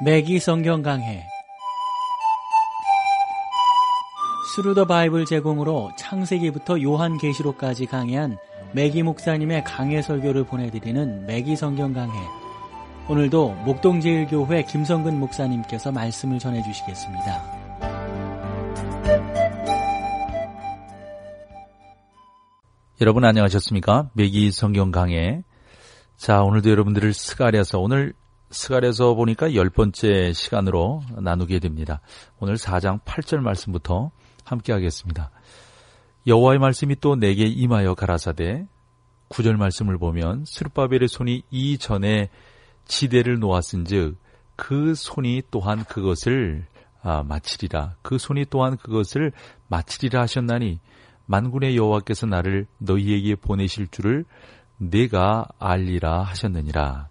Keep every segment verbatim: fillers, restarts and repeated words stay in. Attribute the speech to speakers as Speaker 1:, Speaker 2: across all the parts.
Speaker 1: 매기 성경 강해 스루 더 바이블 제공으로 창세기부터 요한계시록까지 강해한 매기 목사님의 강해 설교를 보내드리는 매기 성경 강해. 오늘도 목동제일교회 김성근 목사님께서 말씀을 전해주시겠습니다.
Speaker 2: 여러분 안녕하셨습니까? 매기 성경 강해. 자, 오늘도 여러분들을 스가랴서, 오늘 스가랴서 보니까 열 번째 시간으로 나누게 됩니다. 오늘 사 장 팔 절 말씀부터 함께 하겠습니다. 여호와의 말씀이 또 내게 임하여 가라사대, 구 절 말씀을 보면 스룹바벨의 손이 이전에 지대를 놓았은즉 그 손이 또한 그것을 아, 마치리라. 그 손이 또한 그것을 마치리라 하셨나니 만군의 여호와께서 나를 너희에게 보내실 줄을 내가 알리라 하셨느니라.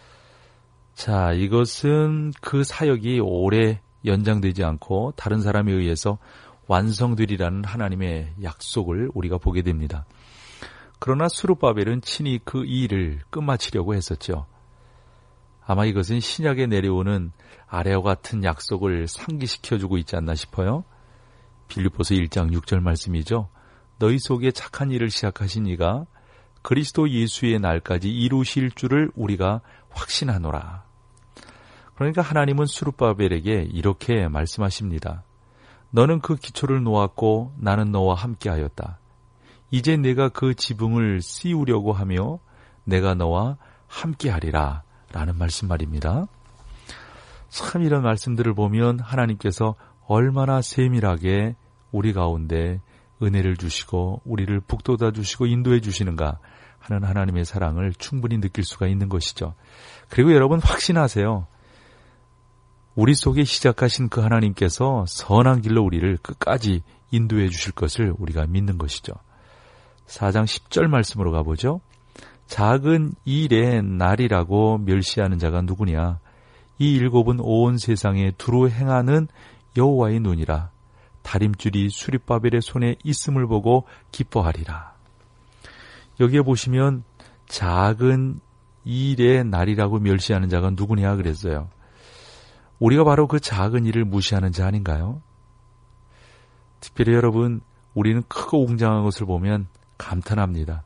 Speaker 2: 자, 이것은 그 사역이 오래 연장되지 않고 다른 사람에 의해서 완성되리라는 하나님의 약속을 우리가 보게 됩니다. 그러나 스룹바벨은 친히 그 일을 끝마치려고 했었죠. 아마 이것은 신약에 내려오는 아래와 같은 약속을 상기시켜주고 있지 않나 싶어요. 빌립보서 일 장 육 절 말씀이죠. 너희 속에 착한 일을 시작하신 이가 그리스도 예수의 날까지 이루실 줄을 우리가 확신하노라. 그러니까 하나님은 스룹바벨에게 이렇게 말씀하십니다. 너는 그 기초를 놓았고 나는 너와 함께하였다. 이제 내가 그 지붕을 씌우려고 하며 내가 너와 함께하리라 라는 말씀 말입니다. 참 이런 말씀들을 보면 하나님께서 얼마나 세밀하게 우리 가운데 은혜를 주시고 우리를 북돋아 주시고 인도해 주시는가 하는 하나님의 사랑을 충분히 느낄 수가 있는 것이죠. 그리고 여러분 확신하세요. 우리 속에 시작하신 그 하나님께서 선한 길로 우리를 끝까지 인도해 주실 것을 우리가 믿는 것이죠. 사 장 십 절 말씀으로 가보죠. 작은 일의 날이라고 멸시하는 자가 누구냐? 이 일곱은 온 세상에 두루 행하는 여호와의 눈이라. 다림줄이 스룹바벨의 손에 있음을 보고 기뻐하리라. 여기에 보시면 작은 일의 날이라고 멸시하는 자가 누구냐 그랬어요. 우리가 바로 그 작은 일을 무시하는 자 아닌가요? 특별히 여러분, 우리는 크고 웅장한 것을 보면 감탄합니다.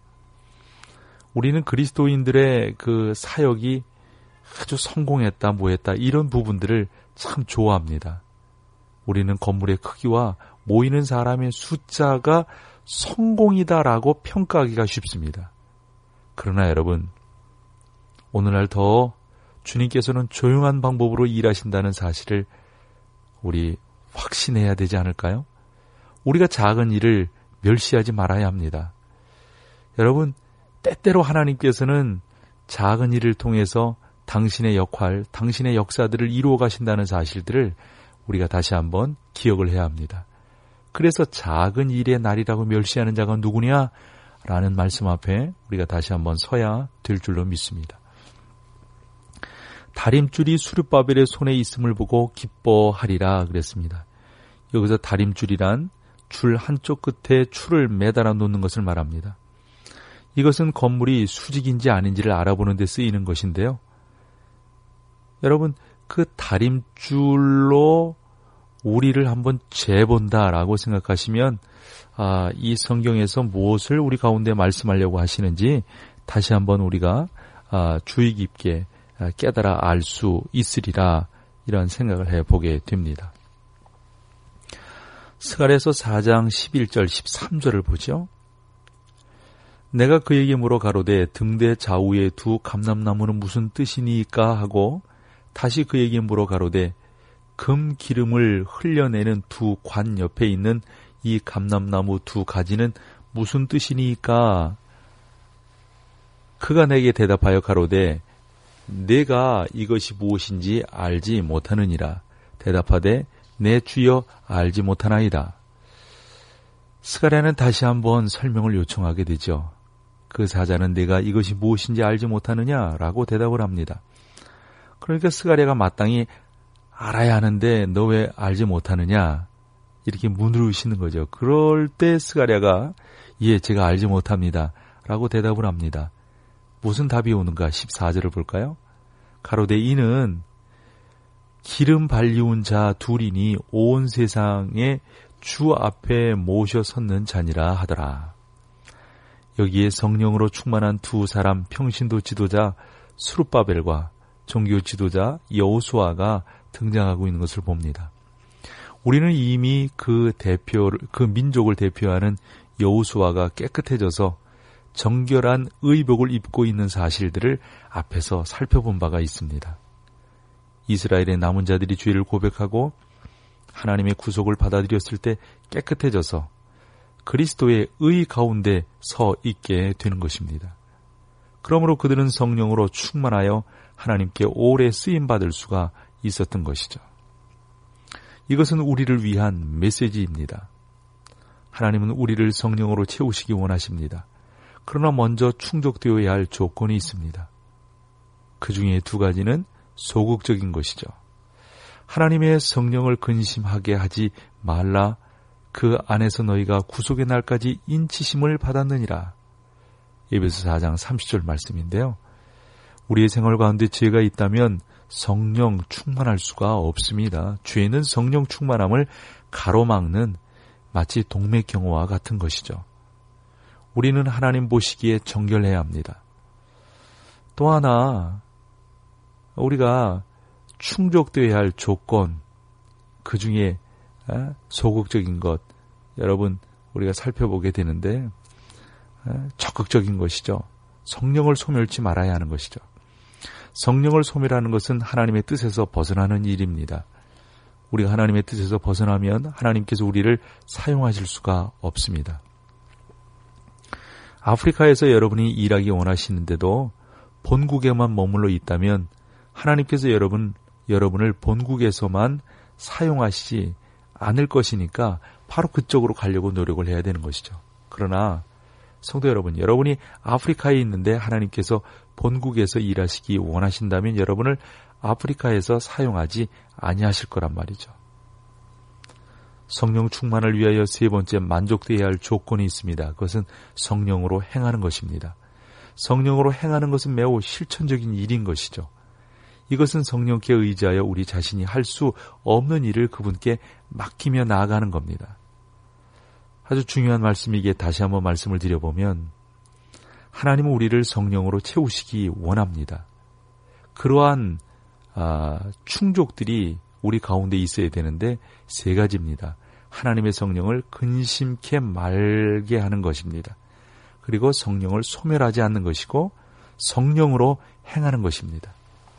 Speaker 2: 우리는 그리스도인들의 그 사역이 아주 성공했다, 뭐했다 이런 부분들을 참 좋아합니다. 우리는 건물의 크기와 모이는 사람의 숫자가 성공이다라고 평가하기가 쉽습니다. 그러나 여러분, 오늘날 더 주님께서는 조용한 방법으로 일하신다는 사실을 우리 확신해야 되지 않을까요? 우리가 작은 일을 멸시하지 말아야 합니다. 여러분, 때때로 하나님께서는 작은 일을 통해서 당신의 역할, 당신의 역사들을 이루어 가신다는 사실들을 우리가 다시 한번 기억을 해야 합니다. 그래서 작은 일의 날이라고 멸시하는 자가 누구냐? 라는 말씀 앞에 우리가 다시 한번 서야 될 줄로 믿습니다. 다림줄이 스룹바벨의 손에 있음을 보고 기뻐하리라 그랬습니다. 여기서 다림줄이란 줄 한쪽 끝에 줄을 매달아 놓는 것을 말합니다. 이것은 건물이 수직인지 아닌지를 알아보는 데 쓰이는 것인데요. 여러분, 그 다림줄로 우리를 한번 재본다라고 생각하시면 아, 이 성경에서 무엇을 우리 가운데 말씀하려고 하시는지 다시 한번 우리가 아, 주의 깊게 깨달아 알 수 있으리라 이런 생각을 해보게 됩니다. 스가랴서 사 장 십일 절 십삼 절을 보죠. 내가 그에게 물어 가로되 등대 좌우에 두 감람나무는 무슨 뜻이니까 하고 다시 그에게 물어 가로되 금 기름을 흘려내는 두 관 옆에 있는 이 감람나무 두 가지는 무슨 뜻이니까? 그가 내게 대답하여 가로되 내가 이것이 무엇인지 알지 못하느니라. 대답하되 내 주여 알지 못하나이다. 스가랴는 다시 한번 설명을 요청하게 되죠. 그 사자는 내가 이것이 무엇인지 알지 못하느냐라고 대답을 합니다. 그러니까 스가랴가 마땅히 알아야 하는데 너 왜 알지 못하느냐 이렇게 물으시는 거죠. 그럴 때 스가랴가 예 제가 알지 못합니다 라고 대답을 합니다. 무슨 답이 오는가 십사 절을 볼까요? 가로되 이는 기름 발리운 자 둘이니 온 세상에 주 앞에 모셔 섰는 자니라 하더라. 여기에 성령으로 충만한 두 사람 평신도 지도자 스룹바벨과 종교 지도자 여호수아가 등장하고 있는 것을 봅니다. 우리는 이미 그 대표를, 그 민족을 대표하는 여호수아가 깨끗해져서 정결한 의복을 입고 있는 사실들을 앞에서 살펴본 바가 있습니다. 이스라엘의 남은 자들이 죄를 고백하고 하나님의 구속을 받아들였을 때 깨끗해져서 그리스도의 의 가운데 서 있게 되는 것입니다. 그러므로 그들은 성령으로 충만하여 하나님께 오래 쓰임받을 수가 있었던 것이죠. 이것은 우리를 위한 메시지입니다. 하나님은 우리를 성령으로 채우시기 원하십니다. 그러나 먼저 충족되어야 할 조건이 있습니다. 그 중에 두 가지는 소극적인 것이죠. 하나님의 성령을 근심하게 하지 말라. 그 안에서 너희가 구속의 날까지 인치심을 받았느니라. 에베소 사 장 삼십 절 말씀인데요. 우리의 생활 가운데 죄가 있다면 성령 충만할 수가 없습니다. 죄는 성령 충만함을 가로막는 마치 동맥경화와 같은 것이죠. 우리는 하나님 보시기에 정결해야 합니다. 또 하나 우리가 충족되어야 할 조건, 그 중에 소극적인 것, 여러분 우리가 살펴보게 되는데 적극적인 것이죠. 성령을 소멸치 말아야 하는 것이죠. 성령을 소멸하는 것은 하나님의 뜻에서 벗어나는 일입니다. 우리가 하나님의 뜻에서 벗어나면 하나님께서 우리를 사용하실 수가 없습니다. 아프리카에서 여러분이 일하기 원하시는데도 본국에만 머물러 있다면 하나님께서 여러분, 여러분을 본국에서만 사용하시지 않을 것이니까 바로 그쪽으로 가려고 노력을 해야 되는 것이죠. 그러나 성도 여러분, 여러분이 아프리카에 있는데 하나님께서 본국에서 일하시기 원하신다면 여러분을 아프리카에서 사용하지 아니하실 거란 말이죠. 성령 충만을 위하여 세 번째 만족되어야 할 조건이 있습니다. 그것은 성령으로 행하는 것입니다. 성령으로 행하는 것은 매우 실천적인 일인 것이죠. 이것은 성령께 의지하여 우리 자신이 할 수 없는 일을 그분께 맡기며 나아가는 겁니다. 아주 중요한 말씀이기에 다시 한번 말씀을 드려보면 하나님은 우리를 성령으로 채우시기 원합니다. 그러한 아, 충족들이 우리 가운데 있어야 되는데 세 가지입니다. 하나님의 성령을 근심케 말게 하는 것입니다. 그리고 성령을 소멸하지 않는 것이고 성령으로 행하는 것입니다.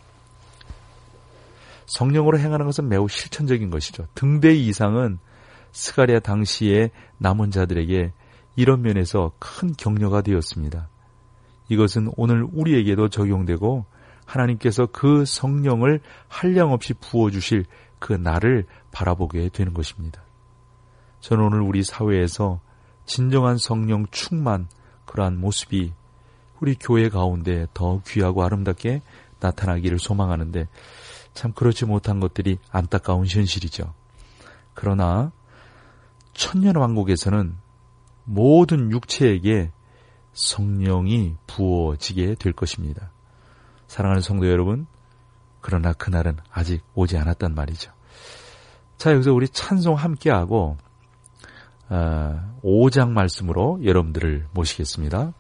Speaker 2: 성령으로 행하는 것은 매우 실천적인 것이죠. 등대 이상은 스가랴 당시에 남은 자들에게 이런 면에서 큰 격려가 되었습니다. 이것은 오늘 우리에게도 적용되고 하나님께서 그 성령을 한량없이 부어주실 그 날을 바라보게 되는 것입니다. 저는 오늘 우리 사회에서 진정한 성령 충만, 그러한 모습이 우리 교회 가운데 더 귀하고 아름답게 나타나기를 소망하는데 참 그렇지 못한 것들이 안타까운 현실이죠. 그러나 천년왕국에서는 모든 육체에게 성령이 부어지게 될 것입니다. 사랑하는 성도 여러분, 그러나 그날은 아직 오지 않았단 말이죠. 자, 여기서 우리 찬송 함께하고 어, 오 장 말씀으로 여러분들을 모시겠습니다.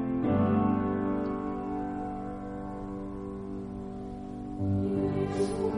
Speaker 3: 예수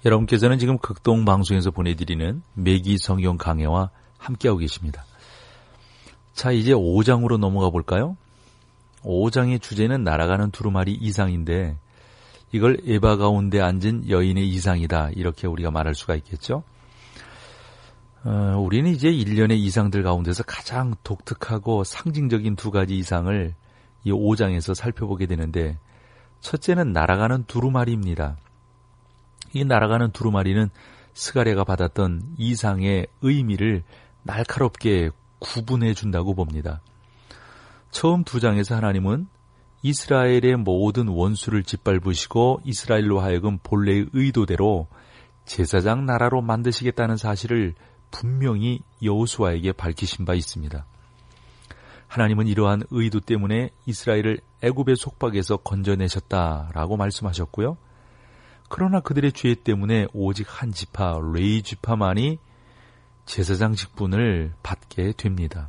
Speaker 2: 여러분께서는 지금 극동방송에서 보내드리는 매기 성경 강해와 함께하고 계십니다. 자, 이제 오 장으로 넘어가 볼까요? 오 장의 주제는 날아가는 두루마리 이상인데 이걸 에바 가운데 앉은 여인의 이상이다, 이렇게 우리가 말할 수가 있겠죠. 어, 우리는 이제 일련의 이상들 가운데서 가장 독특하고 상징적인 두 가지 이상을 이 오 장에서 살펴보게 되는데, 첫째는 날아가는 두루마리입니다. 이 날아가는 두루마리는 스가랴가 받았던 이상의 의미를 날카롭게 구분해 준다고 봅니다. 처음 두 장에서 하나님은 이스라엘의 모든 원수를 짓밟으시고 이스라엘로 하여금 본래의 의도대로 제사장 나라로 만드시겠다는 사실을 분명히 여호수아에게 밝히신 바 있습니다. 하나님은 이러한 의도 때문에 이스라엘을 애굽의 속박에서 건져내셨다라고 말씀하셨고요. 그러나 그들의 죄 때문에 오직 한 지파, 레위 지파만이 제사장 직분을 받게 됩니다.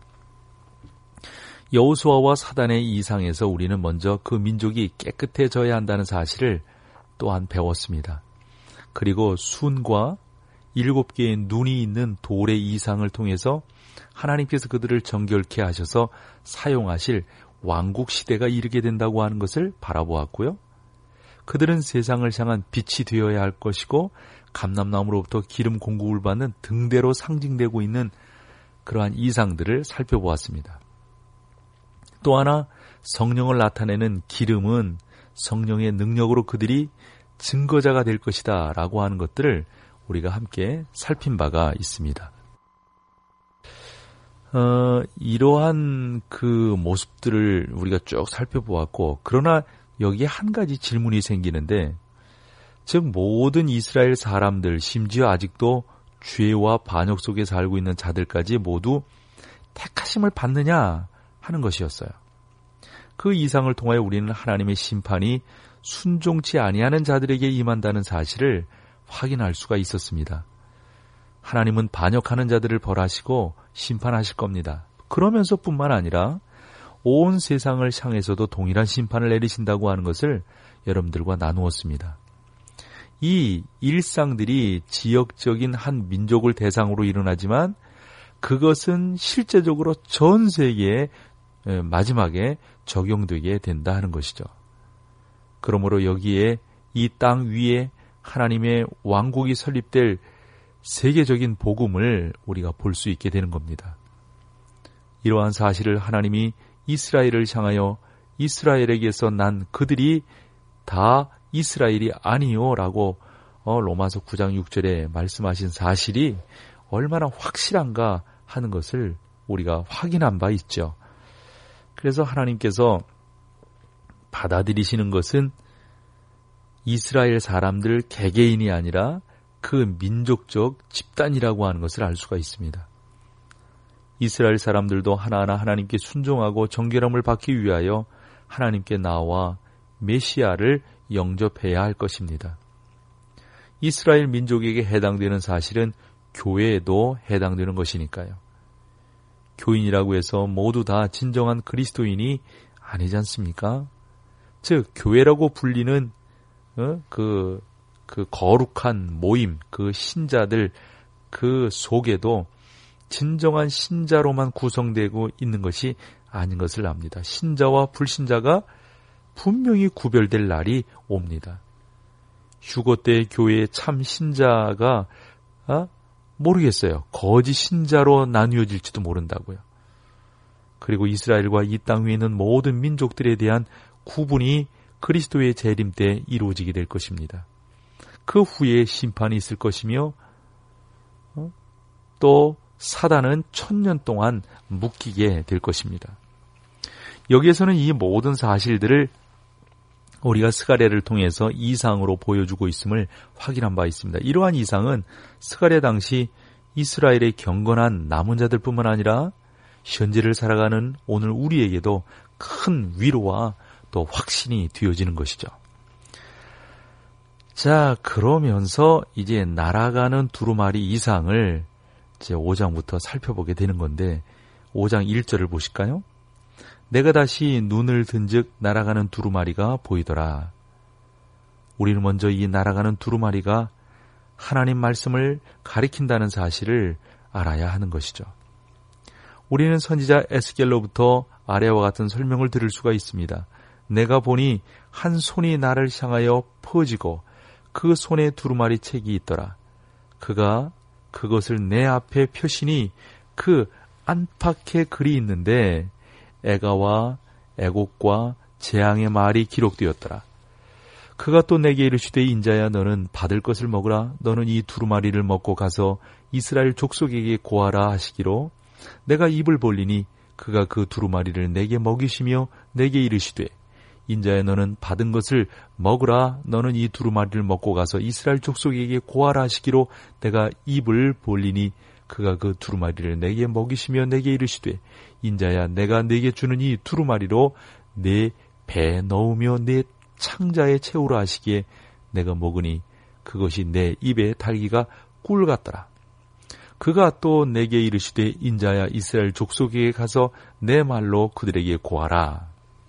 Speaker 2: 여호수아와 사단의 이상에서 우리는 먼저 그 민족이 깨끗해져야 한다는 사실을 또한 배웠습니다. 그리고 순과 일곱 개의 눈이 있는 돌의 이상을 통해서 하나님께서 그들을 정결케 하셔서 사용하실 왕국 시대가 이르게 된다고 하는 것을 바라보았고요. 그들은 세상을 향한 빛이 되어야 할 것이고 감람나무로부터 기름 공급을 받는 등대로 상징되고 있는 그러한 이상들을 살펴보았습니다. 또 하나, 성령을 나타내는 기름은 성령의 능력으로 그들이 증거자가 될 것이다 라고 하는 것들을 우리가 함께 살핀 바가 있습니다. 어, 이러한 그 모습들을 우리가 쭉 살펴보았고, 그러나 여기에 한 가지 질문이 생기는데, 즉 모든 이스라엘 사람들, 심지어 아직도 죄와 반역 속에 살고 있는 자들까지 모두 택하심을 받느냐 하는 것이었어요. 그 이상을 통하여 우리는 하나님의 심판이 순종치 아니하는 자들에게 임한다는 사실을 확인할 수가 있었습니다. 하나님은 반역하는 자들을 벌하시고 심판하실 겁니다. 그러면서 뿐만 아니라 온 세상을 향해서도 동일한 심판을 내리신다고 하는 것을 여러분들과 나누었습니다. 이 일상들이 지역적인 한 민족을 대상으로 일어나지만 그것은 실제적으로 전 세계에 마지막에 적용되게 된다 하는 것이죠. 그러므로 여기에 이 땅 위에 하나님의 왕국이 설립될 세계적인 복음을 우리가 볼 수 있게 되는 겁니다. 이러한 사실을 하나님이 이스라엘을 향하여 이스라엘에게서 난 그들이 다 이스라엘이 아니요 라고 로마서 구 장 육 절에 말씀하신 사실이 얼마나 확실한가 하는 것을 우리가 확인한 바 있죠. 그래서 하나님께서 받아들이시는 것은 이스라엘 사람들 개개인이 아니라 그 민족적 집단이라고 하는 것을 알 수가 있습니다. 이스라엘 사람들도 하나하나 하나님께 순종하고 정결함을 받기 위하여 하나님께 나와 메시아를 영접해야 할 것입니다. 이스라엘 민족에게 해당되는 사실은 교회에도 해당되는 것이니까요. 교인이라고 해서 모두 다 진정한 그리스도인이 아니지 않습니까? 즉 교회라고 불리는 어? 그, 그 거룩한 모임, 그 신자들 그 속에도 진정한 신자로만 구성되고 있는 것이 아닌 것을 압니다. 신자와 불신자가 분명히 구별될 날이 옵니다. 휴거 때 교회의 참 신자가 아? 모르겠어요. 거짓 신자로 나뉘어질지도 모른다고요. 그리고 이스라엘과 이 땅 위에 있는 모든 민족들에 대한 구분이 그리스도의 재림 때 이루어지게 될 것입니다. 그 후에 심판이 있을 것이며 어? 또 사단은 천년 동안 묶이게 될 것입니다. 여기에서는 이 모든 사실들을 우리가 스가랴를 통해서 이상으로 보여주고 있음을 확인한 바 있습니다. 이러한 이상은 스가랴 당시 이스라엘의 경건한 남은 자들뿐만 아니라 현재를 살아가는 오늘 우리에게도 큰 위로와 또 확신이 되어지는 것이죠. 자, 그러면서 이제 날아가는 두루마리 이상을 이제 오 장부터 살펴보게 되는 건데, 오 장 일 절을 보실까요? 내가 다시 눈을 든즉 날아가는 두루마리가 보이더라. 우리는 먼저 이 날아가는 두루마리가 하나님 말씀을 가리킨다는 사실을 알아야 하는 것이죠. 우리는 선지자 에스겔로부터 아래와 같은 설명을 들을 수가 있습니다. 내가 보니 한 손이 나를 향하여 퍼지고 그 손에 두루마리 책이 있더라. 그가 그것을 내 앞에 펴시니 그 안팎에 글이 있는데 애가와 애곡과 재앙의 말이 기록되었더라. 그가 또 내게 이르시되 인자야 너는 받을 것을 먹으라. 너는 이 두루마리를 먹고 가서 이스라엘 족속에게 고하라 하시기로 내가 입을 벌리니 그가 그 두루마리를 내게 먹이시며 내게 이르시되 인자야 너는 받은 것을 먹으라. 너는 이 두루마리를 먹고 가서 이스라엘 족속에게 고하라 하시기로 내가 입을 벌리니 그가 그 두루마리를 내게 먹이시며 내게 이르시되 인자야 내가 내게 주는 이 두루마리로 내 배에 넣으며 내 창자에 채우라 하시기에 내가 먹으니 그것이 내 입에 달기가 꿀 같더라. 그가 또 내게 이르시되 인자야 이스라엘 족속에게 가서 내 말로 그들에게 고하라.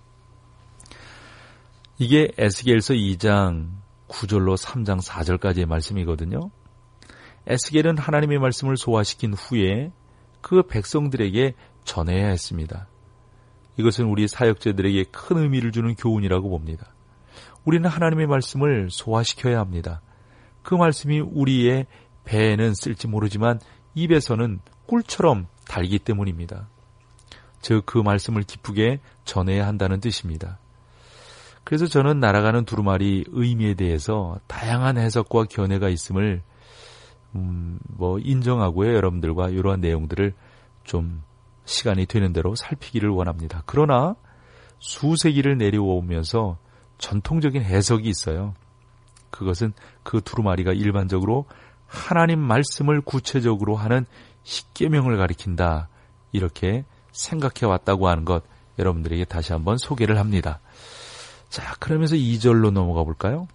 Speaker 2: 이게 에스겔서 이 장 구 절로 삼 장 사 절까지의 말씀이거든요. 에스겔은 하나님의 말씀을 소화시킨 후에 그 백성들에게 전해야 했습니다. 이것은 우리 사역자들에게 큰 의미를 주는 교훈이라고 봅니다. 우리는 하나님의 말씀을 소화시켜야 합니다. 그 말씀이 우리의 배에는 쓸지 모르지만 입에서는 꿀처럼 달기 때문입니다. 즉 그 말씀을 기쁘게 전해야 한다는 뜻입니다. 그래서 저는 날아가는 두루마리 의미에 대해서 다양한 해석과 견해가 있음을 음, 뭐 인정하고요. 여러분들과 이러한 내용들을 좀 시간이 되는 대로 살피기를 원합니다. 그러나 수세기를 내려오면서 전통적인 해석이 있어요. 그것은 그 두루마리가 일반적으로 하나님 말씀을 구체적으로 하는 십계명을 가리킨다. 이렇게 생각해 왔다고 하는 것 여러분들에게 다시 한번 소개를 합니다. 자, 그러면서 이 절로 넘어가 볼까요?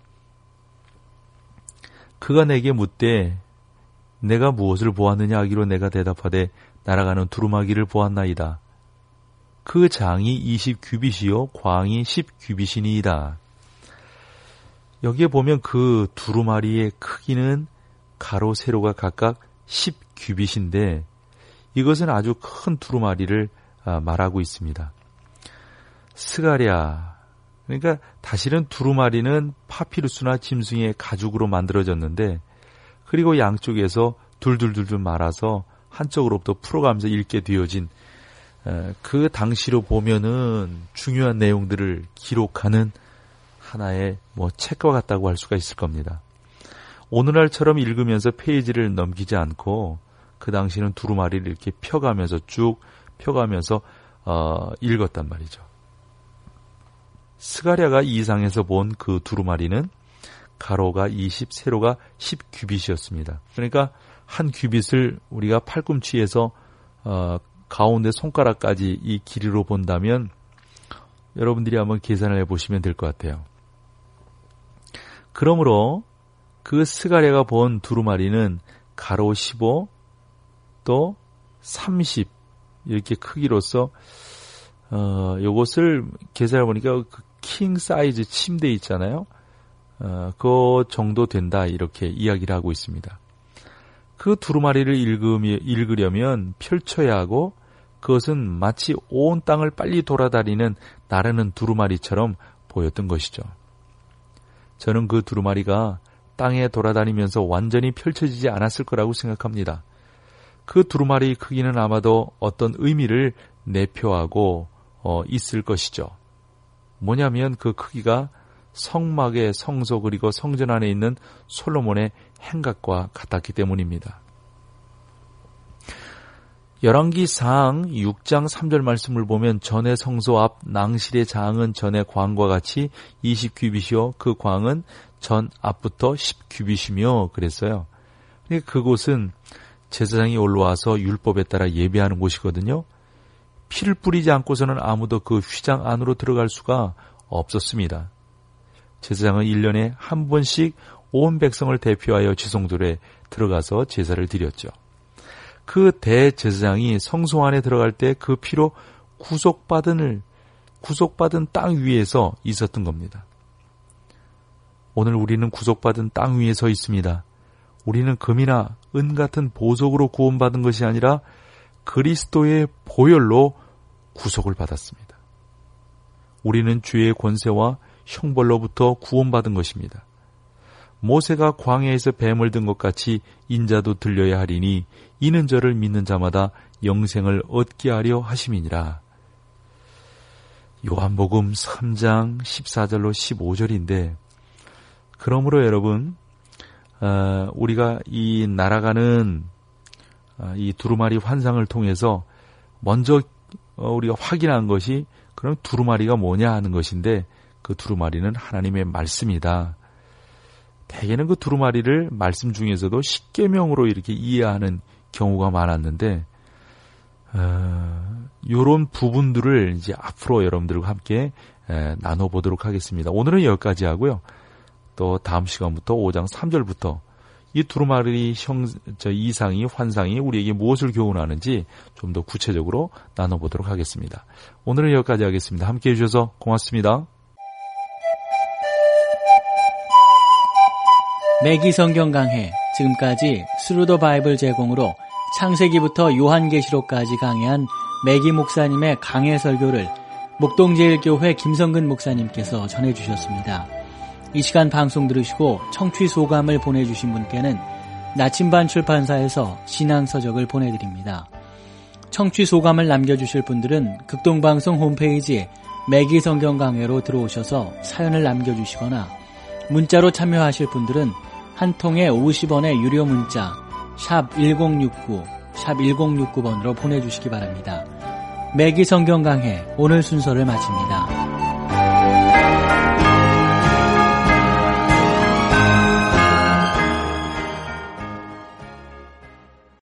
Speaker 2: 그가 내게 묻되 내가 무엇을 보았느냐 하기로 내가 대답하되 날아가는 두루마기를 보았나이다. 그 장이 이십 규빗이요 광이 십 규빗이니이다. 여기에 보면 그 두루마리의 크기는 가로 세로가 각각 십 규빗인데 이것은 아주 큰 두루마리를 말하고 있습니다. 스가랴, 그러니까 다시는 두루마리는 파피루스나 짐승의 가죽으로 만들어졌는데 그리고 양쪽에서 둘둘둘둘 말아서 한쪽으로부터 풀어가면서 읽게 되어진 그 당시로 보면은 중요한 내용들을 기록하는 하나의 뭐 책과 같다고 할 수가 있을 겁니다. 오늘날처럼 읽으면서 페이지를 넘기지 않고 그 당시는 두루마리를 이렇게 펴가면서 쭉 펴가면서 어, 읽었단 말이죠. 스가랴가 이상에서 본 그 두루마리는 가로가 이십, 세로가 십 규빗이었습니다. 그러니까 한 규빗을 우리가 팔꿈치에서 어, 가운데 손가락까지 이 길이로 본다면 여러분들이 한번 계산을 해보시면 될 것 같아요. 그러므로 그 스가랴가 본 두루마리는 가로 십오, 또 삼십 이렇게 크기로서 어, 요것을 계산해 보니까 그 킹 사이즈 침대 있잖아요. 어, 그 정도 된다 이렇게 이야기를 하고 있습니다. 그 두루마리를 읽으며, 읽으려면 펼쳐야 하고 그것은 마치 온 땅을 빨리 돌아다니는 나르는 두루마리처럼 보였던 것이죠. 저는 그 두루마리가 땅에 돌아다니면서 완전히 펼쳐지지 않았을 거라고 생각합니다. 그 두루마리의 크기는 아마도 어떤 의미를 내표하고 어, 있을 것이죠. 뭐냐면 그 크기가 성막의 성소 그리고 성전 안에 있는 솔로몬의 행각과 같았기 때문입니다. 열왕기상 육 장 삼 절 말씀을 보면 전의 성소 앞 낭실의 장은 전의 광과 같이 이십 규빗이요 그 광은 전 앞부터 십 규빗이며 그랬어요. 그러니까 그곳은 제사장이 올라와서 율법에 따라 예배하는 곳이거든요. 피를 뿌리지 않고서는 아무도 그 휘장 안으로 들어갈 수가 없었습니다. 제사장은 일 년에 한 번씩 온 백성을 대표하여 지성돌에 들어가서 제사를 드렸죠. 그 대제사장이 성소 안에 들어갈 때 그 피로 구속받은, 구속받은 땅 위에서 있었던 겁니다. 오늘 우리는 구속받은 땅 위에 서 있습니다. 우리는 금이나 은 같은 보석으로 구원받은 것이 아니라 그리스도의 보혈로 구속을 받았습니다. 우리는 죄의 권세와 형벌로부터 구원받은 것입니다. 모세가 광야에서 뱀을 든 것 같이 인자도 들려야 하리니 이는 저를 믿는 자마다 영생을 얻게 하려 하심이니라. 요한복음 삼 장 십사 절로 십오 절인데, 그러므로 여러분, 어, 우리가 이 날아가는 어, 이 두루마리 환상을 통해서 먼저 어, 우리가 확인한 것이 그럼 두루마리가 뭐냐 하는 것인데, 그 두루마리는 하나님의 말씀이다. 대개는 그 두루마리를 말씀 중에서도 십계명으로 이렇게 이해하는 경우가 많았는데, 어, 이런 부분들을 이제 앞으로 여러분들과 함께 에, 나눠보도록 하겠습니다. 오늘은 여기까지 하고요. 또 다음 시간부터 오 장 삼 절부터 이 두루마리 형, 저 이상이, 환상이 우리에게 무엇을 교훈하는지 좀 더 구체적으로 나눠보도록 하겠습니다. 오늘은 여기까지 하겠습니다. 함께해 주셔서 고맙습니다.
Speaker 1: 매기 성경 강해, 지금까지 스루 더 바이블 제공으로 창세기부터 요한계시록까지 강해한 매기 목사님의 강해 설교를 목동제일교회 김성근 목사님께서 전해주셨습니다. 이 시간 방송 들으시고 청취 소감을 보내주신 분께는 나침반 출판사에서 신앙서적을 보내드립니다. 청취 소감을 남겨주실 분들은 극동방송 홈페이지에 매기 성경 강해로 들어오셔서 사연을 남겨주시거나, 문자로 참여하실 분들은 한 통에 오십 원의 유료 문자 샵 일공육구, 샵 일공육구 번으로 보내주시기 바랍니다. 매기 성경 강해 오늘 순서를 마칩니다.